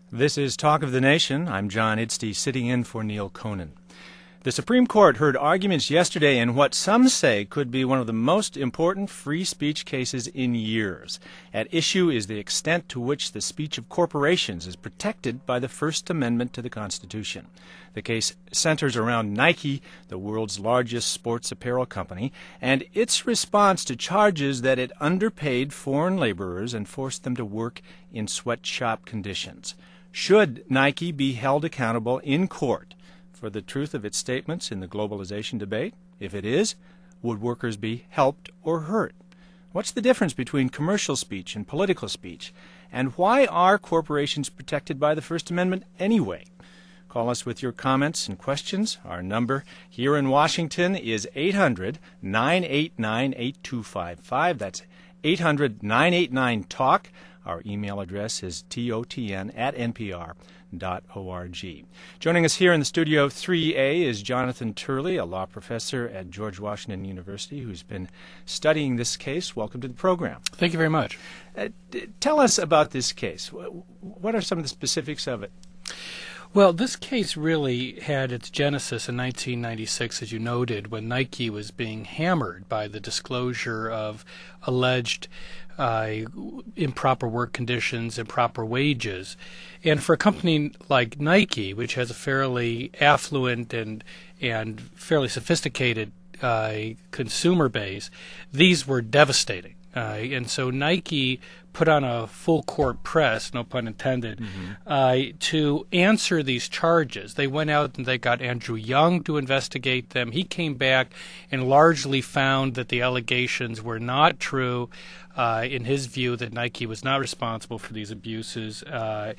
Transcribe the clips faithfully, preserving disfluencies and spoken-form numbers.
This is Talk of the Nation. I'm John Idstey, sitting in for Neil Conan. The Supreme Court heard arguments yesterday in what some say could be one of the most important free speech cases in years. At issue is the extent to which the speech of corporations is protected by the First Amendment to the Constitution. The case centers around Nike, the world's largest sports apparel company, and its response to charges that it underpaid foreign laborers and forced them to work in sweatshop conditions. Should Nike be held accountable in court for the truth of its statements in the globalization debate? If it is, would workers be helped or hurt? What's the difference between commercial speech and political speech? And why are corporations protected by the First Amendment anyway? Call us with your comments and questions. Our number here in Washington is eight hundred, nine eight nine, eight two five five. That's eight hundred, nine eight nine, talk. Our email address is totn at npr dot org. Joining us here in the studio three A is Jonathan Turley, a law professor at George Washington University who's been studying this case. Welcome to the program. Thank you very much. Uh, d- tell us about this case. What are some of the specifics of it? Well, this case really had its genesis in nineteen ninety-six, as you noted, when Nike was being hammered by the disclosure of alleged uh, improper work conditions, improper wages. And for a company like Nike, which has a fairly affluent and and fairly sophisticated uh, consumer base, these were devastating. Uh, and so Nike put on a full court press, no pun intended, mm-hmm. uh, to answer these charges. They went out and they got Andrew Young to investigate them. He came back and largely found that the allegations were not true. Uh, in his view, that Nike was not responsible for these abuses. Uh,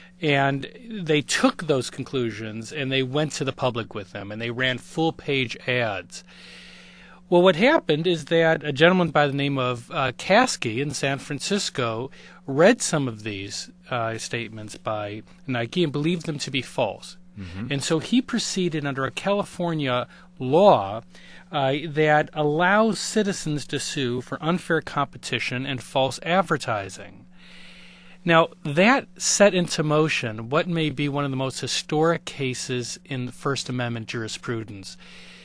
and they took those conclusions and they went to the public with them, and they ran full-page ads. Well, what happened is that a gentleman by the name of uh, Caskey in San Francisco read some of these uh, statements by Nike and believed them to be false. Mm-hmm. And so he proceeded under a California law uh, that allows citizens to sue for unfair competition and false advertising. Now, that set into motion what may be one of the most historic cases in the First Amendment jurisprudence.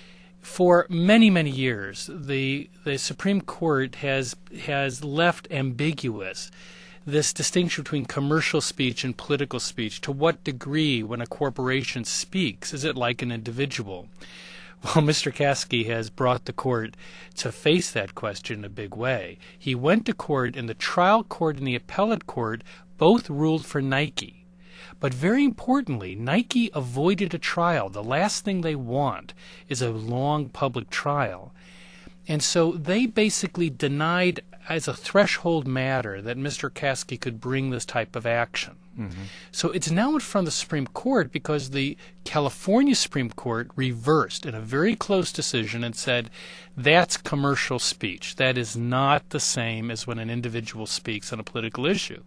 For many, many years, the the Supreme Court has has left ambiguous this distinction between commercial speech and political speech. To what degree, when a corporation speaks, is it like an individual? Well, Mister Caskey has brought the court to face that question in a big way. He went to court, and the trial court and the appellate court both ruled for Nike. But very importantly, Nike avoided a trial. The last thing they want is a long public trial. And so they basically denied as a threshold matter that Mister Caskey could bring this type of action. Mm-hmm. So it's now in front of the Supreme Court because the California Supreme Court reversed in a very close decision and said that's commercial speech. That is not the same as when an individual speaks on a political issue.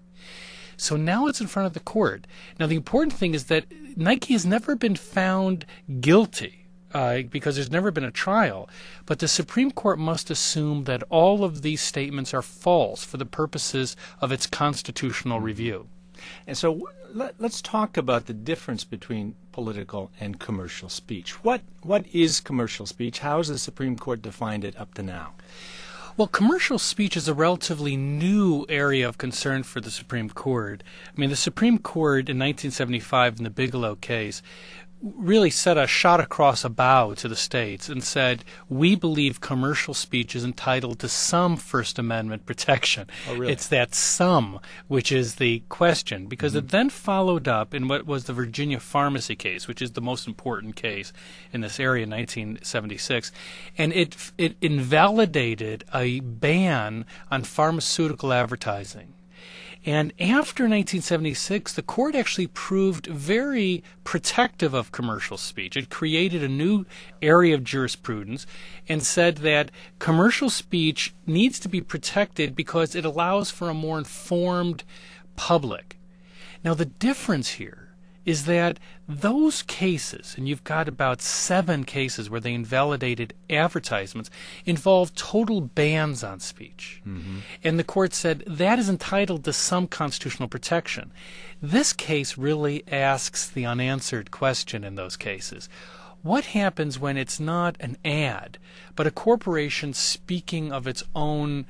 So now it's in front of the court. Now, the important thing is that Nike has never been found guilty uh, because there's never been a trial. But the Supreme Court must assume that all of these statements are false for the purposes of its constitutional review. And so let, let's talk about the difference between political and commercial speech. What What is commercial speech? How has the Supreme Court defined it up to now? Well, commercial speech is a relatively new area of concern for the Supreme Court. I mean, the Supreme Court in nineteen seventy-five in the Bigelow case really set a shot across a bow to the states and said, we believe commercial speech is entitled to some First Amendment protection. Oh, really? It's that some which is the question, because mm-hmm. it then followed up in what was the Virginia pharmacy case, which is the most important case in this area in nineteen seventy-six, and it it invalidated a ban on pharmaceutical advertising. And after nineteen seventy-six, the court actually proved very protective of commercial speech. It created a new area of jurisprudence and said that commercial speech needs to be protected because it allows for a more informed public. Now, the difference here is that those cases, and you've got about seven cases where they invalidated advertisements, involve total bans on speech. Mm-hmm. And the court said that is entitled to some constitutional protection. This case really asks the unanswered question in those cases. What happens when it's not an ad, but a corporation speaking of its own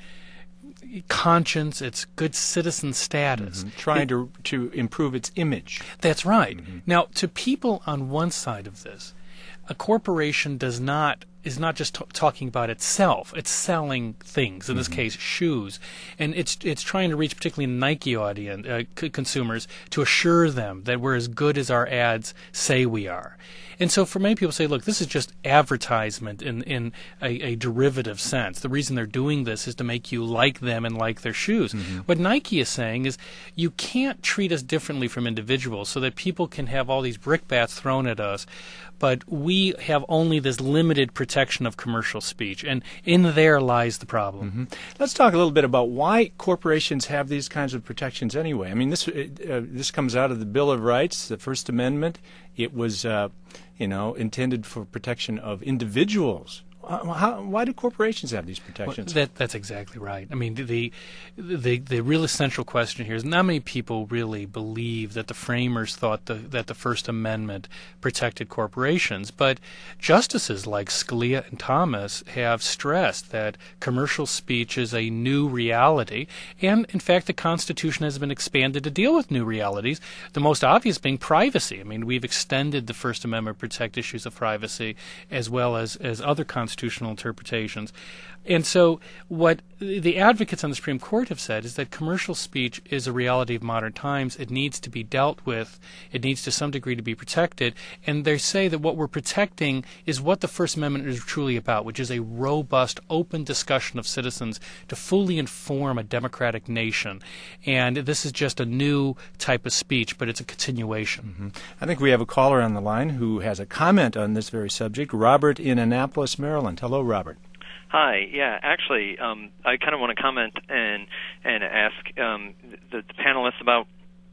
conscience, its good citizen status? Mm-hmm. Trying it, to to improve its image. That's right. Mm-hmm. Now, to people on one side of this, a corporation does not is not just t- talking about itself. It's selling things, in this mm-hmm. case, shoes. And it's it's trying to reach particularly Nike audience, uh, c- consumers to assure them that we're as good as our ads say we are. And so for many people say, look, this is just advertisement in, in a, a derivative sense. The reason they're doing this is to make you like them and like their shoes. Mm-hmm. What Nike is saying is you can't treat us differently from individuals so that people can have all these brickbats thrown at us, but we have only this limited protection of commercial speech. And in there lies the problem. Mm-hmm. Let's talk a little bit about why corporations have these kinds of protections anyway. I mean, this uh, this comes out of the Bill of Rights, the First Amendment. It was, uh, you know, intended for protection of individuals. Uh, how, why do corporations have these protections? Well, that, that's exactly right. I mean, the, the the real essential question here is not many people really believe that the framers thought the, that the First Amendment protected corporations, but justices like Scalia and Thomas have stressed that commercial speech is a new reality, and in fact the Constitution has been expanded to deal with new realities, the most obvious being privacy. I mean, we've extended the First Amendment to protect issues of privacy as well as, as other constitutional constitutional interpretations. And so what the advocates on the Supreme Court have said is that commercial speech is a reality of modern times. It needs to be dealt with. It needs to some degree to be protected. And they say that what we're protecting is what the First Amendment is truly about, which is a robust, open discussion of citizens to fully inform a democratic nation. And this is just a new type of speech, but it's a continuation. Mm-hmm. I think we have a caller on the line who has a comment on this very subject. Robert in Annapolis, Maryland. Hello, Robert. Hi. Yeah, actually, um, I kind of want to comment and and ask um, the, the panelists about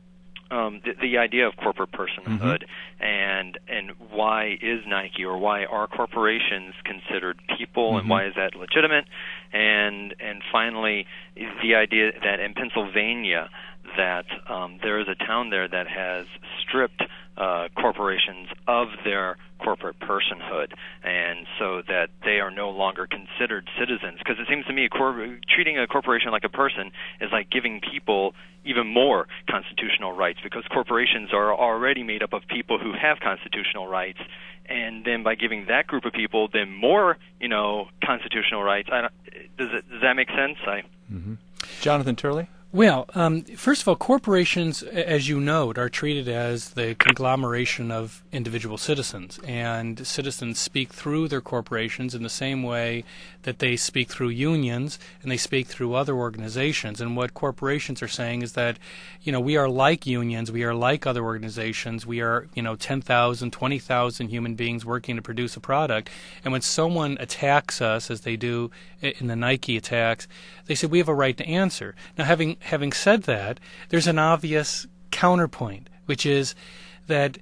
um, the, the idea of corporate personhood mm-hmm. and and why is Nike or why are corporations considered people mm-hmm. and why is that legitimate? And and finally, the idea that in Pennsylvania that um, there is a town there that has stripped uh, corporations of their corporate personhood, and so that they are no longer considered citizens. Because it seems to me a cor- treating a corporation like a person is like giving people even more constitutional rights, because corporations are already made up of people who have constitutional rights, and then by giving that group of people then more, you know, constitutional rights. I don't, does it does that make sense? I. Mm-hmm. Jonathan Turley? Well, um, first of all, corporations, as you note, are treated as the conglomeration of individual citizens, and citizens speak through their corporations in the same way that they speak through unions and they speak through other organizations. And what corporations are saying is that, you know, we are like unions, we are like other organizations, we are, you know, ten thousand, twenty thousand human beings working to produce a product. And when someone attacks us, as they do in the Nike attacks, they say we have a right to answer. Now, having having said that, there's an obvious counterpoint, which is that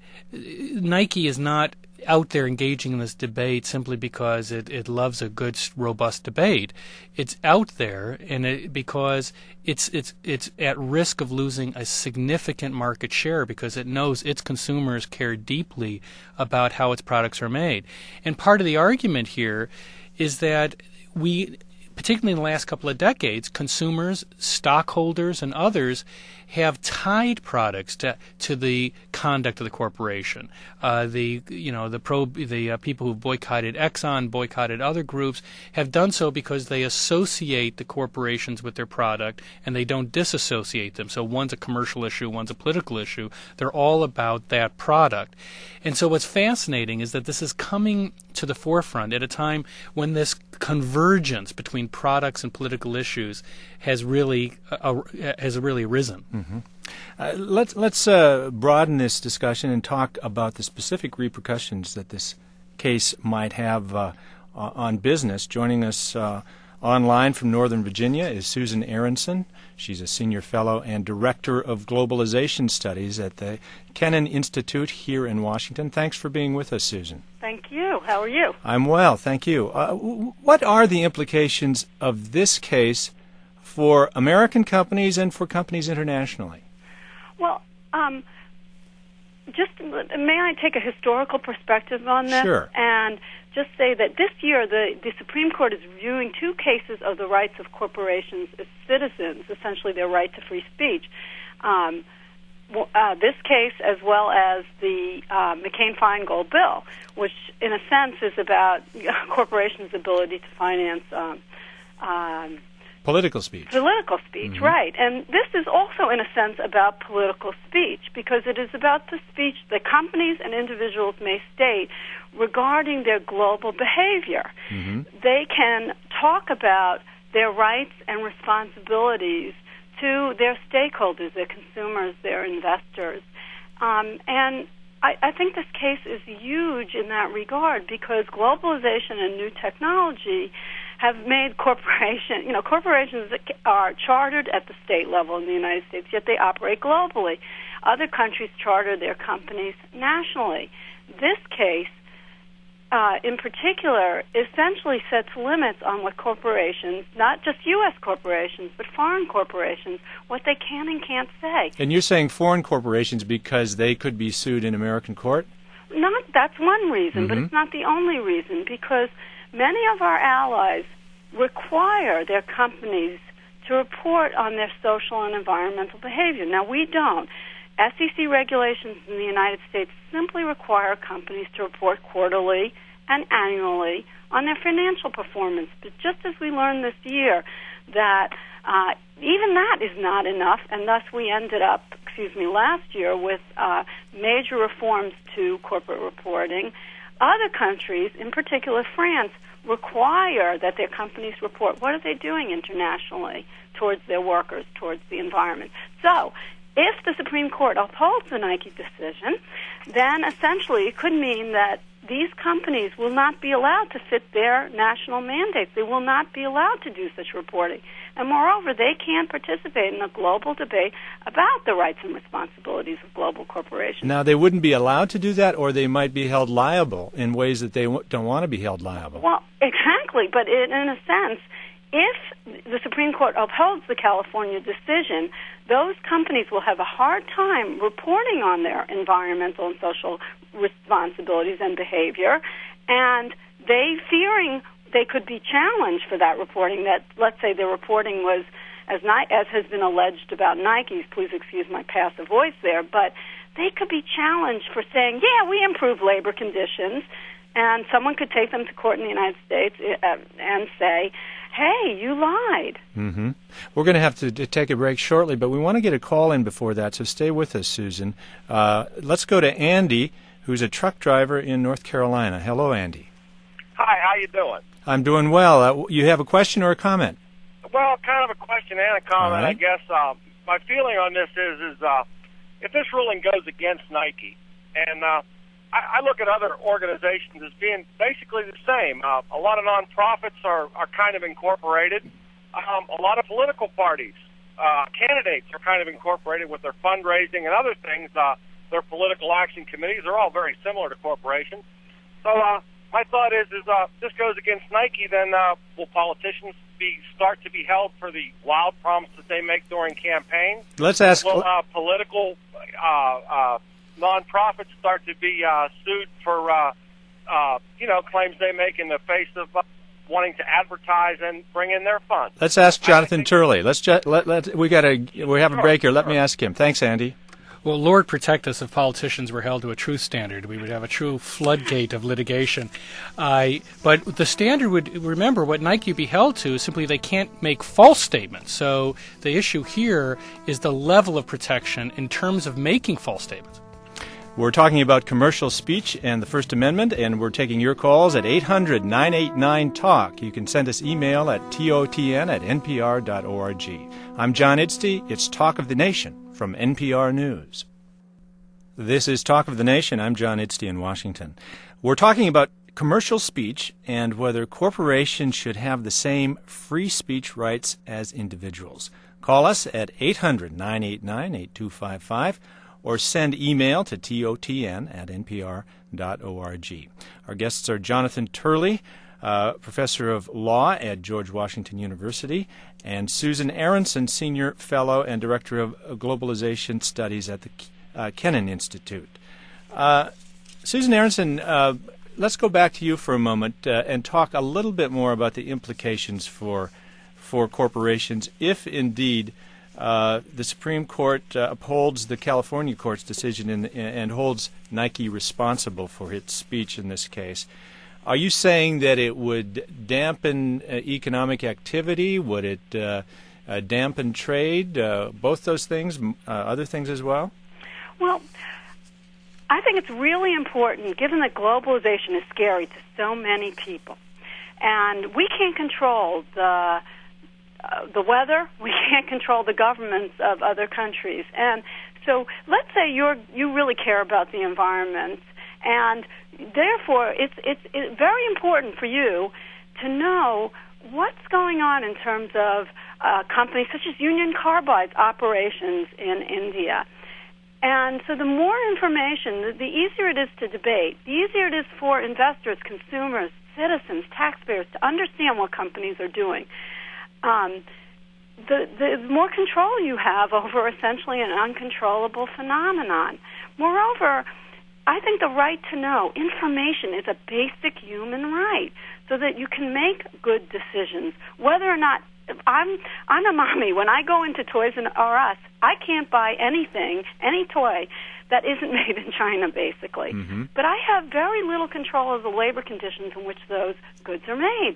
Nike is not out there engaging in this debate simply because it, it loves a good, robust debate. It's out there and it, because it's it's it's at risk of losing a significant market share because it knows its consumers care deeply about how its products are made. And part of the argument here is that we, particularly in the last couple of decades, consumers, stockholders, and others have tied products to to the conduct of the corporation. Uh, the you know the pro the uh, people who boycotted Exxon, boycotted other groups, have done so because they associate the corporations with their product and they don't disassociate them. So one's a commercial issue, one's a political issue. They're all about that product. And so what's fascinating is that this is coming to the forefront at a time when this convergence between products and political issues has really uh, has really arisen. Mm-hmm. Uh, let's let's uh, broaden this discussion and talk about the specific repercussions that this case might have uh, on business. Joining us uh, Online from Northern Virginia is Susan Aronson. She's a senior fellow and director of globalization studies at the Kennan Institute here in Washington. Thanks for being with us, Susan. Thank you. How are you? I'm well, thank you. Uh, w- what are the implications of this case for American companies and for companies internationally? Well, um, just may I take a historical perspective on this? Sure. And just say that this year the, the Supreme Court is reviewing two cases of the rights of corporations as citizens, essentially their right to free speech. Um, uh, this case, as well as the uh, McCain-Feingold bill, which in a sense is about corporations' ability to finance um, um, Political speech. Political speech, mm-hmm. right. And this is also, in a sense, about political speech, because it is about the speech that companies and individuals may state regarding their global behavior. Mm-hmm. They can talk about their rights and responsibilities to their stakeholders, their consumers, their investors. Um, and I, I think this case is huge in that regard, because globalization and new technology have made corporations, you know, corporations are chartered at the state level in the United States, yet they operate globally. Other countries charter their companies nationally. This case, uh, in particular, essentially sets limits on what corporations, not just U S corporations, but foreign corporations, what they can and can't say. And you're saying foreign corporations because they could be sued in American court? Not, that's one reason, Mm-hmm. but it's not the only reason, because many of our allies require their companies to report on their social and environmental behavior. Now, we don't. S E C regulations in the United States simply require companies to report quarterly and annually on their financial performance. But just as we learned this year that uh, even that is not enough, and thus we ended up, excuse me, last year with uh, major reforms to corporate reporting. Other countries, in particular France, require that their companies report what are they doing internationally towards their workers, towards the environment. So, if the Supreme Court upholds the Nike decision, then essentially it could mean that these companies will not be allowed to fit their national mandates. They will not be allowed to do such reporting. And moreover, they can't participate in a global debate about the rights and responsibilities of global corporations. Now, they wouldn't be allowed to do that, or they might be held liable in ways that they w- don't want to be held liable. Well, exactly. But in, in a sense, if the Supreme Court upholds the California decision, those companies will have a hard time reporting on their environmental and social responsibilities and behavior, and they fearing they could be challenged for that reporting, that, let's say, the reporting was, as, Ni- as has been alleged about Nike's, please excuse my passive voice there, but they could be challenged for saying, yeah, we improve labor conditions, and someone could take them to court in the United States uh, and say, hey, you lied. Mm-hmm. We're going to have to d- take a break shortly, but we want to get a call in before that, so stay with us, Susan. Uh, let's go to Andy, who's a truck driver in North Carolina. Hello, Andy. Hi, how you doing? I'm doing well. Uh, you have a question or a comment? Well, kind of a question and a comment, right. I guess. Uh, my feeling on this is, is uh, if this ruling goes against Nike, and uh, I, I look at other organizations as being basically the same. Uh, a lot of nonprofits are, are kind of incorporated. Um, a lot of political parties, uh, candidates are kind of incorporated with their fundraising and other things. Uh, their political action committees are all very similar to corporations. So uh, my thought is, is uh, if this goes against Nike, then uh, will politicians be start to be held for the wild promises they make during campaigns? Let's ask. Will uh, political uh, uh, nonprofits start to be uh, sued for, uh, uh, you know, claims they make in the face of uh, wanting to advertise and bring in their funds? Let's ask Jonathan Turley. Let's ju- let, let we got a we have a break here. Let sure. me ask him. Thanks, Andy. Well, Lord protect us if politicians were held to a truth standard. We would have a true floodgate of litigation. Uh, but the standard would, remember, what Nike would be held to is simply they can't make false statements. So the issue here is the level of protection in terms of making false statements. We're talking about commercial speech and the First Amendment, and we're taking your calls at eight hundred, nine eight nine, talk. You can send us email at totn at npr dot org. I'm John Idstey. It's Talk of the Nation from N P R News. This is Talk of the Nation. I'm John Idstey in Washington. We're talking about commercial speech and whether corporations should have the same free speech rights as individuals. Call us at eight hundred, nine eight nine, eight two five five or send email to totn at n p r dot org. Our guests are Jonathan Turley, uh, professor of law at George Washington University, and Susan Aronson, senior fellow and director of globalization studies at the uh, Kennan Institute. Uh, Susan Aronson, uh, let's go back to you for a moment uh, and talk a little bit more about the implications for for corporations if indeed uh, the Supreme Court uh, upholds the California court's decision in, in, and holds Nike responsible for its speech in this case. Are you saying that it would dampen uh, economic activity? Would it uh, uh, dampen trade? Uh, both those things, uh, other things as well? Well, I think it's really important, given that globalization is scary to so many people, and we can't control the uh, the weather, we can't control the governments of other countries, and so let's say you're you really care about the environment, and therefore it's it's, it's very important for you to know what's going on in terms of uh, companies such as Union Carbide's operations in India. And so the more information, the, the easier it is to debate, the easier it is for investors, consumers, citizens, taxpayers to understand what companies are doing. Um, the, the more control you have over essentially an uncontrollable phenomenon. Moreover, I think the right to know information is a basic human right so that you can make good decisions, whether or not I'm I'm a mommy. When I go into Toys R Us, I can't buy anything, any toy, that isn't made in China, basically. Mm-hmm. But I have very little control of the labor conditions in which those goods are made.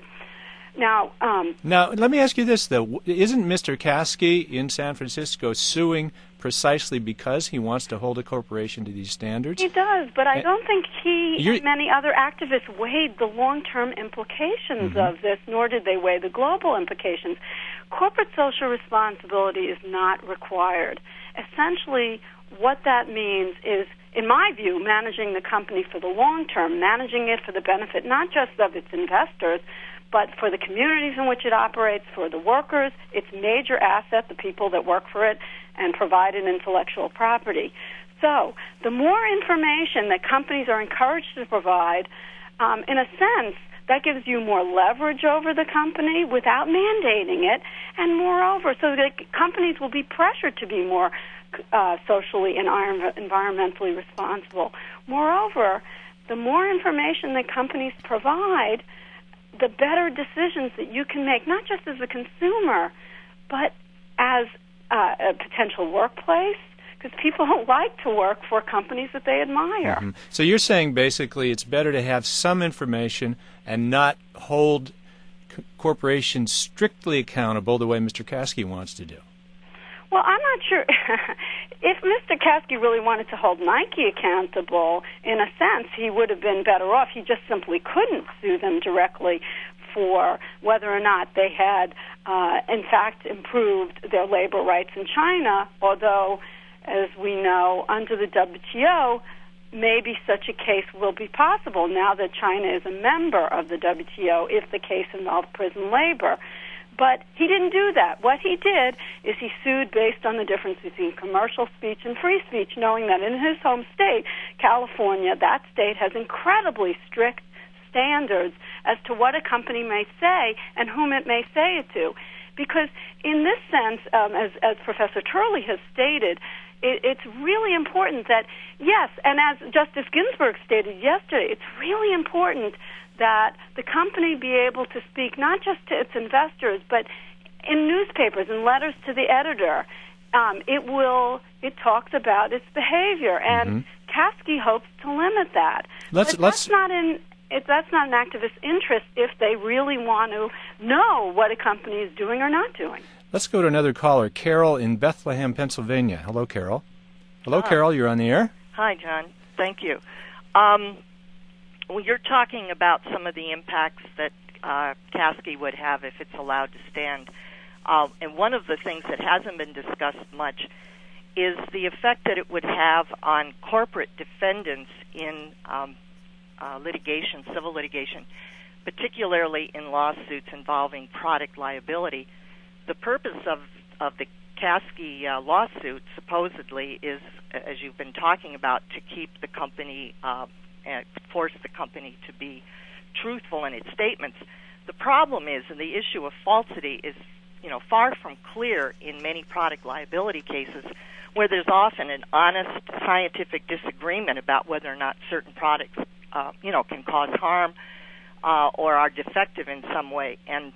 Now, um, now let me ask you this, though. Isn't Mister Caskey in San Francisco suing precisely because he wants to hold a corporation to these standards? He does, but I don't think he You're, and many other activists weighed the long-term implications mm-hmm. of this, nor did they weigh the global implications. Corporate social responsibility is not required. Essentially, what that means is, in my view, managing the company for the long term, managing it for the benefit not just of its investors, but for the communities in which it operates, for the workers, its major asset, the people that work for it, and provide an intellectual property. So the more information that companies are encouraged to provide, um, in a sense, that gives you more leverage over the company without mandating it, and moreover, so that companies will be pressured to be more uh, socially and environmentally responsible. Moreover, the more information that companies provide, the better decisions that you can make, not just as a consumer, but as uh, a potential workplace, because people don't like to work for companies that they admire. Mm-hmm. So you're saying basically it's better to have some information and not hold c- corporations strictly accountable the way Mister Caskey wants to do. Well, I'm not sure. If Mister Caskey really wanted to hold Nike accountable, in a sense, he would have been better off. He just simply couldn't sue them directly for whether or not they had, uh, in fact, improved their labor rights in China, although, as we know, under the W T O, maybe such a case will be possible now that China is a member of the W T O if the case involved prison labor. But he didn't do that. What he did is he sued based on the difference between commercial speech and free speech, knowing that in his home state, California, that state has incredibly strict standards as to what a company may say and whom it may say it to. Because in this sense, um, as, as Professor Turley has stated, it, it's really important that, yes, and as Justice Ginsburg stated yesterday, it's really important that the company be able to speak not just to its investors, but in newspapers and letters to the editor. Um, it will. It talks about its behavior, and mm-hmm. Caskey hopes to limit that. Let's, but let's, that's not in. If that's not an activist's interest if they really want to know what a company is doing or not doing. Let's go to another caller, Carol in Bethlehem, Pennsylvania. Hello, Carol. Hello, Hi. Carol. You're on the air. Hi, John. Thank you. Um, well, you're talking about some of the impacts that uh, Caskey would have if it's allowed to stand. Uh, and one of the things that hasn't been discussed much is the effect that it would have on corporate defendants in um, uh, litigation, civil litigation, particularly in lawsuits involving product liability. The purpose of, of the Caskey uh, lawsuit supposedly is, as you've been talking about, to keep the company, uh, and force the company to be truthful in its statements. The problem is, and the issue of falsity is, you know, far from clear in many product liability cases, where there's often an honest scientific disagreement about whether or not certain products, uh, you know, can cause harm uh, or are defective in some way. And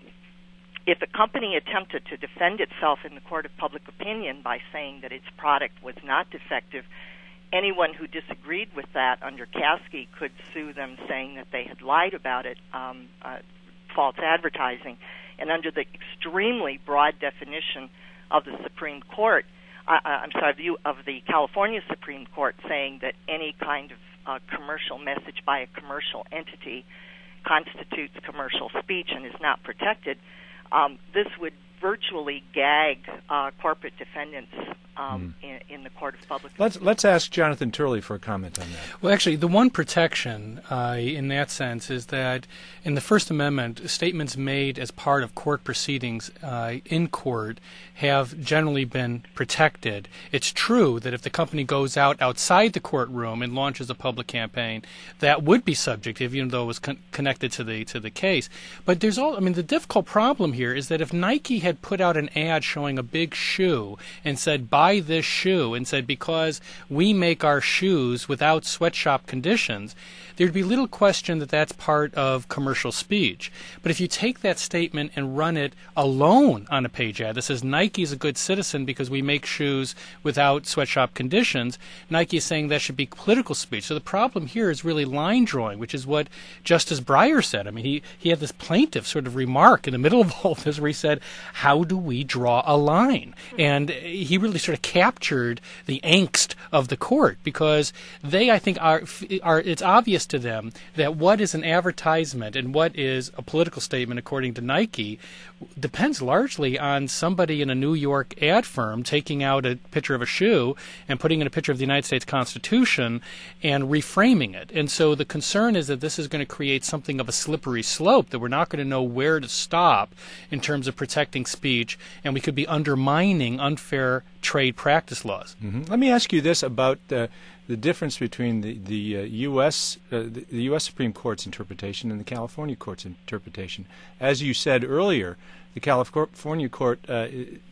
if a company attempted to defend itself in the court of public opinion by saying that its product was not defective, anyone who disagreed with that under Caskey could sue them, saying that they had lied about it, um, uh, false advertising. And under the extremely broad definition of the Supreme Court, uh, I'm sorry, view of the California Supreme Court, saying that any kind of uh, commercial message by a commercial entity constitutes commercial speech and is not protected, um, this would virtually gag uh, corporate defendants um, mm. in, in the court of public. Let's let's ask Jonathan Turley for a comment on that. Well, actually, the one protection uh, in that sense is that in the First Amendment, statements made as part of court proceedings uh, in court have generally been protected. It's true that if the company goes out outside the courtroom and launches a public campaign, that would be subject, even though it was con- connected to the to the case. But there's all, I mean, the difficult problem here is that if Nike had put out an ad showing a big shoe and said, buy this shoe, and said, because we make our shoes without sweatshop conditions, there'd be little question that that's part of commercial speech. But if you take that statement and run it alone on a page ad that says Nike's a good citizen because we make shoes without sweatshop conditions, Nike is saying that should be political speech. So the problem here is really line drawing, which is what Justice Breyer said. I mean, he, he had this plaintiff sort of remark in the middle of all this where he said, how do we draw a line? And he really sort of captured the angst of the court, because they, I think, are, are it's obvious to them that what is an advertisement and what is a political statement according to Nike depends largely on somebody in a New York ad firm taking out a picture of a shoe and putting in a picture of the United States Constitution and reframing it. And so the concern is that this is going to create something of a slippery slope, that we're not going to know where to stop in terms of protecting speech, and we could be undermining unfair trade practice laws. Mm-hmm. Let me ask you this about uh, the difference between the, the uh, U S uh, the, the U S Supreme Court's interpretation and the California Court's interpretation. As you said earlier, the California Court uh,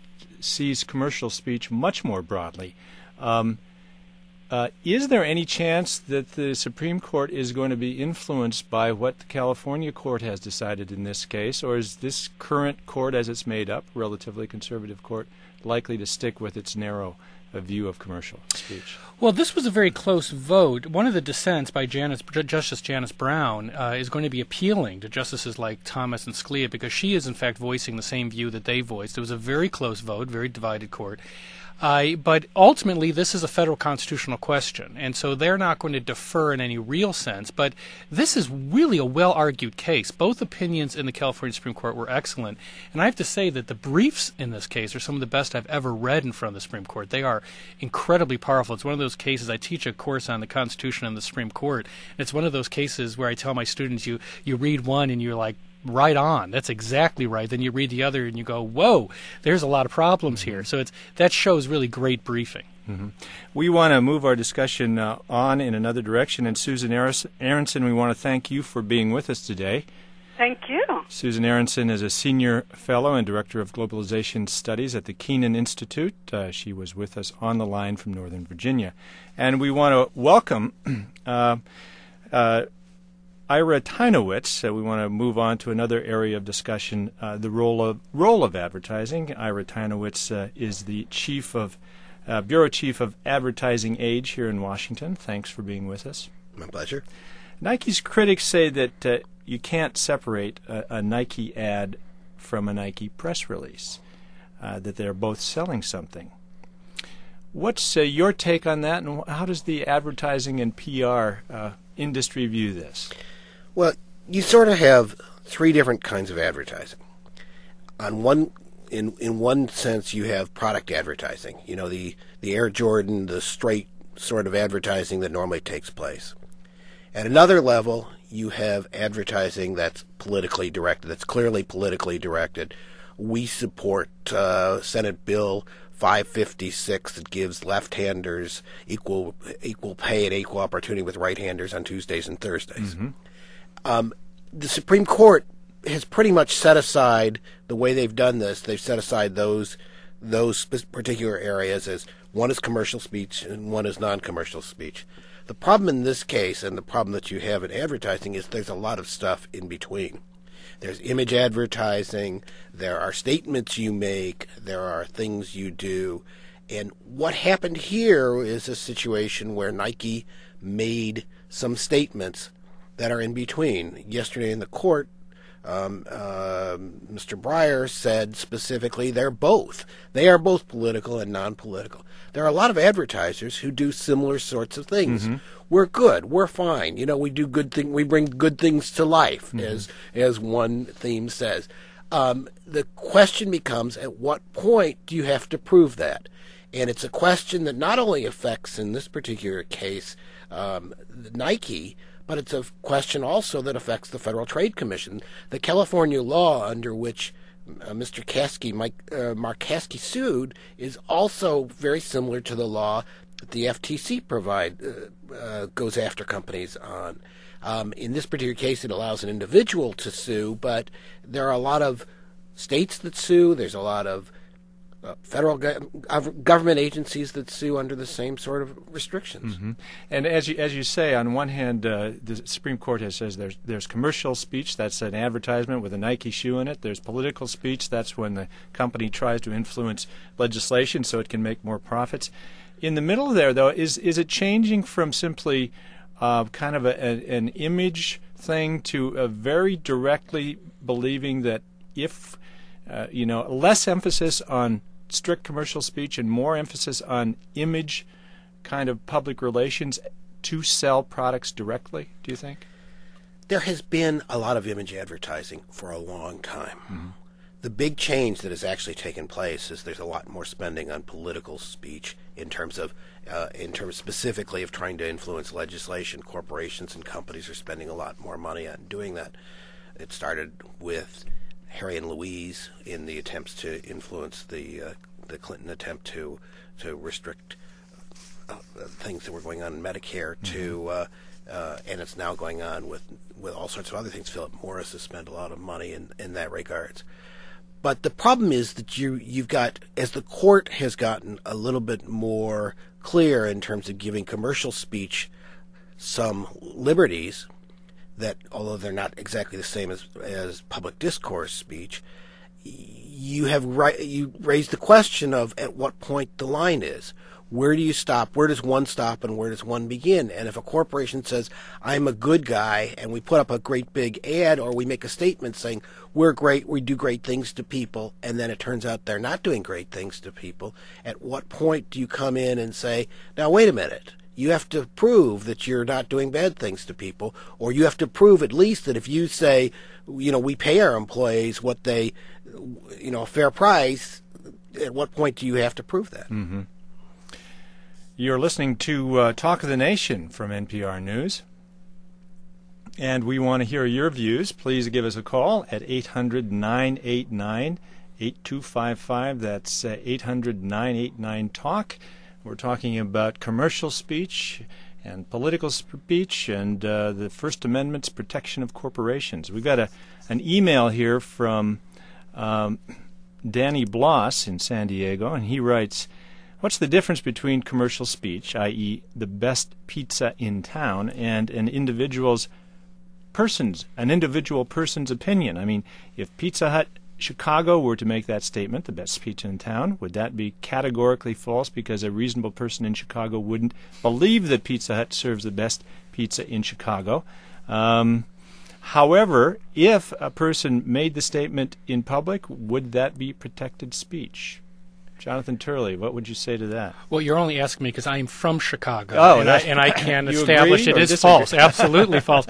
sees commercial speech much more broadly. Um, uh, is there any chance that the Supreme Court is going to be influenced by what the California Court has decided in this case, or is this current court, as it's made up, relatively conservative court, likely to stick with its narrow uh, view of commercial speech? Well, this was a very close vote. One of the dissents by Janice, Justice Janice Brown uh, is going to be appealing to justices like Thomas and Scalia, because she is, in fact, voicing the same view that they voiced. It was a very close vote, very divided court. Uh, but ultimately, this is a federal constitutional question, and so they're not going to defer in any real sense. But this is really a well-argued case. Both opinions in the California Supreme Court were excellent, and I have to say that the briefs in this case are some of the best I've ever read in front of the Supreme Court. They are incredibly powerful. It's one of those cases. I teach a course on the Constitution and the Supreme Court, and it's one of those cases where I tell my students, you, you read one and you're like, right on. That's exactly right. Then you read the other and you go, whoa, there's a lot of problems here. So it's that shows really great briefing. Mm-hmm. We want to move our discussion uh, on in another direction. And Susan Aronson, we want to thank you for being with us today. Thank you. Susan Aronson is a senior fellow and director of globalization studies at the Kenan Institute. Uh, she was with us on the line from Northern Virginia. And we want to welcome uh, uh, Ira Tynowitz. Uh, we want to move on to another area of discussion, uh, the role of role of advertising. Ira Tynowitz uh, is the chief of uh, bureau chief of Advertising Age here in Washington. Thanks for being with us. My pleasure. Nike's critics say that uh, you can't separate a, a Nike ad from a Nike press release, uh, that they're both selling something. What's uh, your take on that, and how does the advertising and P R uh, industry view this? Well, you sort of have three different kinds of advertising. On one, in in one sense, you have product advertising. You know, the the Air Jordan, the straight sort of advertising that normally takes place. At another level, you have advertising that's politically directed, that's clearly politically directed. We support uh, Senate Bill five fifty-six that gives left-handers equal equal pay and equal opportunity with right-handers on Tuesdays and Thursdays. Mm-hmm. Um, the Supreme Court has pretty much set aside the way they've done this. They've set aside those those particular areas as one is commercial speech and one is non-commercial speech. The problem in this case, and the problem that you have in advertising, is there's a lot of stuff in between. There's image advertising, there are statements you make, there are things you do. And what happened here is a situation where Nike made some statements that are in between. Yesterday in the court, um, uh, Mister Breyer said specifically they're both. They are both political and non-political. There are a lot of advertisers who do similar sorts of things. Mm-hmm. We're good. We're fine. You know, we do good thing. We bring good things to life, mm-hmm. as as one theme says. Um, the question becomes, at what point do you have to prove that? And it's a question that not only affects, in this particular case, um, Nike, but it's a question also that affects the Federal Trade Commission. The California law under which uh, Mister Caskey, Mike, uh, Mark Caskey sued is also very similar to the law that the F T C provide uh, uh, goes after companies on. Um, in this particular case, it allows an individual to sue, but there are a lot of states that sue. There's a lot of Uh, federal go- government agencies that sue under the same sort of restrictions. Mm-hmm. And as you as you say, on one hand, uh, the Supreme Court has says there's there's commercial speech, that's an advertisement with a Nike shoe in it. There's political speech, that's when the company tries to influence legislation so it can make more profits. In the middle there, though, is is it changing from simply uh, kind of a, a, an image thing to a very directly believing that if uh, you know less emphasis on strict commercial speech and more emphasis on image kind of public relations to sell products directly, do you think? There has been a lot of image advertising for a long time. Mm-hmm. The big change that has actually taken place is there's a lot more spending on political speech in terms of, uh, in terms specifically of trying to influence legislation. Corporations and companies are spending a lot more money on doing that. It started with Harry and Louise in the attempts to influence the uh, the Clinton attempt to to restrict uh, things that were going on in Medicare mm-hmm. to uh, uh, and it's now going on with with all sorts of other things. Philip Morris has spent a lot of money in, in that regards. But the problem is that you you've got, as the court has gotten a little bit more clear in terms of giving commercial speech some liberties, that although they're not exactly the same as as public discourse speech, you have right, you raise the question of at what point the line is. Where do you stop? Where does one stop and where does one begin? And if a corporation says, I'm a good guy, and we put up a great big ad or we make a statement saying, we're great, we do great things to people, and then it turns out they're not doing great things to people, at what point do you come in and say, now wait a minute, you have to prove that you're not doing bad things to people, or you have to prove at least that if you say, you know, we pay our employees what they, you know, a fair price, at what point do you have to prove that? Mm-hmm. You're listening to uh, Talk of the Nation from N P R News, and we want to hear your views. Please give us a call at eight hundred, nine eight nine, eight two five five. That's uh, eight hundred, nine eight nine, TALK. We're talking about commercial speech and political speech and uh, the First Amendment's protection of corporations. We've got a an email here from um, Danny Bloss in San Diego, and he writes, what's the difference between commercial speech, that is the best pizza in town, and an individual's person's, an individual person's opinion? I mean, if Pizza Hut Chicago were to make that statement, the best pizza in town, would that be categorically false because a reasonable person in Chicago wouldn't believe that Pizza Hut serves the best pizza in Chicago? Um, however, if a person made the statement in public, would that be protected speech? Jonathan Turley, what would you say to that? Well, you're only asking me because I'm from Chicago, oh, and, I, and I can you establish agree it or is disagree? false, absolutely false.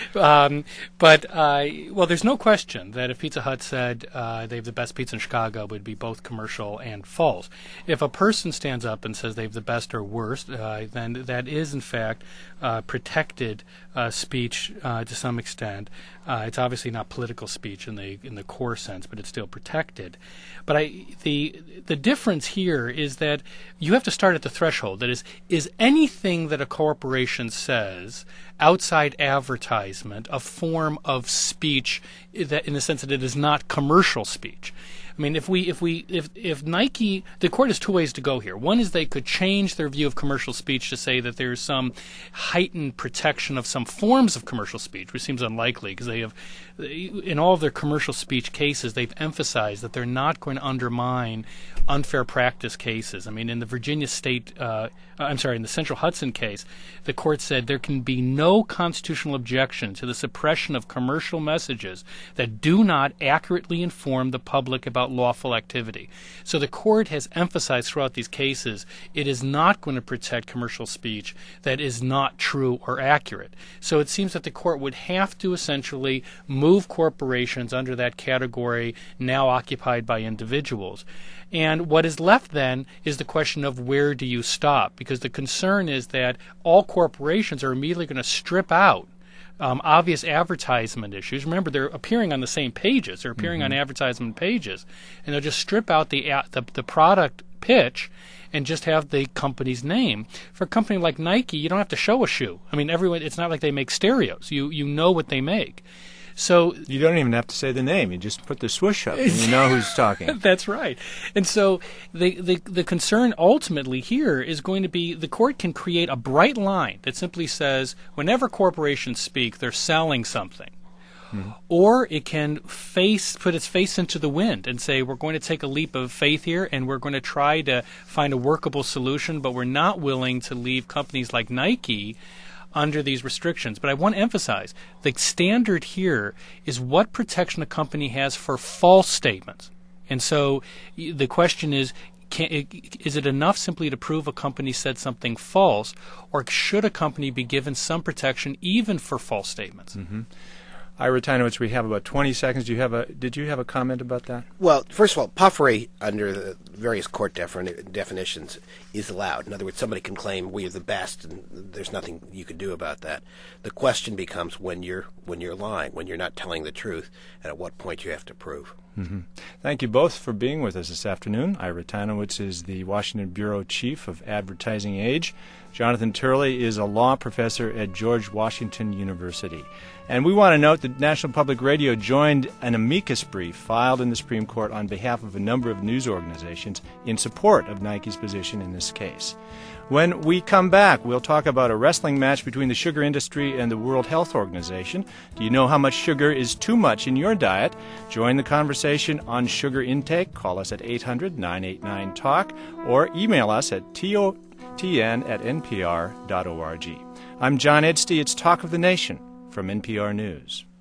Um, but, uh, well, there's no question that if Pizza Hut said uh, they have the best pizza in Chicago, it would be both commercial and false. If a person stands up and says they have the best or worst, uh, then that is, in fact, uh, protected uh, speech uh, to some extent. Uh, it's obviously not political speech in the in the core sense, but it's still protected. But I, the the difference here is that you have to start at the threshold. That is, is anything that a corporation says outside advertisement a form of speech that, in the sense that it is not commercial speech? I mean, if we, if we, if if Nike, the court has two ways to go here. One is they could change their view of commercial speech to say that there is some heightened protection of some forms of commercial speech, which seems unlikely because they have, in all of their commercial speech cases, they've emphasized that they're not going to undermine unfair practice cases. I mean, in the Virginia State, uh, I'm sorry, in the Central Hudson case, the court said there can be no constitutional objection to the suppression of commercial messages that do not accurately inform the public about lawful activity. So the court has emphasized throughout these cases it is not going to protect commercial speech that is not true or accurate. So it seems that the court would have to essentially move corporations under that category now occupied by individuals. And what is left then is the question of where do you stop? Because the concern is that all corporations are immediately going to strip out Um, obvious advertisement issues. Remember, they're appearing on the same pages. They're appearing mm-hmm. on advertisement pages, and they'll just strip out the, the the product pitch and just have the company's name. For a company like Nike, you don't have to show a shoe. I mean, everyone. It's not like they make stereos. You you know what they make. So you don't even have to say the name. You just put the swoosh up, and you know who's talking. That's right. And so the, the the concern ultimately here is going to be the court can create a bright line that simply says whenever corporations speak, they're selling something. Hmm. Or it can face put its face into the wind and say we're going to take a leap of faith here and we're going to try to find a workable solution, but we're not willing to leave companies like Nike under these restrictions. But I want to emphasize the standard here is what protection a company has for false statements. And so the question is, can, is it enough simply to prove a company said something false, or should a company be given some protection even for false statements? Mm-hmm. Ira Tynowitz, we have about twenty seconds. Do you have a? Did you have a comment about that? Well, first of all, puffery under the various court defin- definitions is allowed. In other words, somebody can claim we are the best, and there's nothing you can do about that. The question becomes when you're when you're lying, when you're not telling the truth, and at what point you have to prove. Mm-hmm. Thank you both for being with us this afternoon. Ira Tynowitz is the Washington Bureau Chief of Advertising Age. Jonathan Turley is a law professor at George Washington University. And we want to note that National Public Radio joined an amicus brief filed in the Supreme Court on behalf of a number of news organizations in support of Nike's position in this case. When we come back, we'll talk about a wrestling match between the sugar industry and the World Health Organization. Do you know how much sugar is too much in your diet? Join the conversation on sugar intake. Call us at eight hundred, nine eight nine, talk or email us at T O T N at N P R dot org. I'm John Edstey. It's Talk of the Nation from N P R News.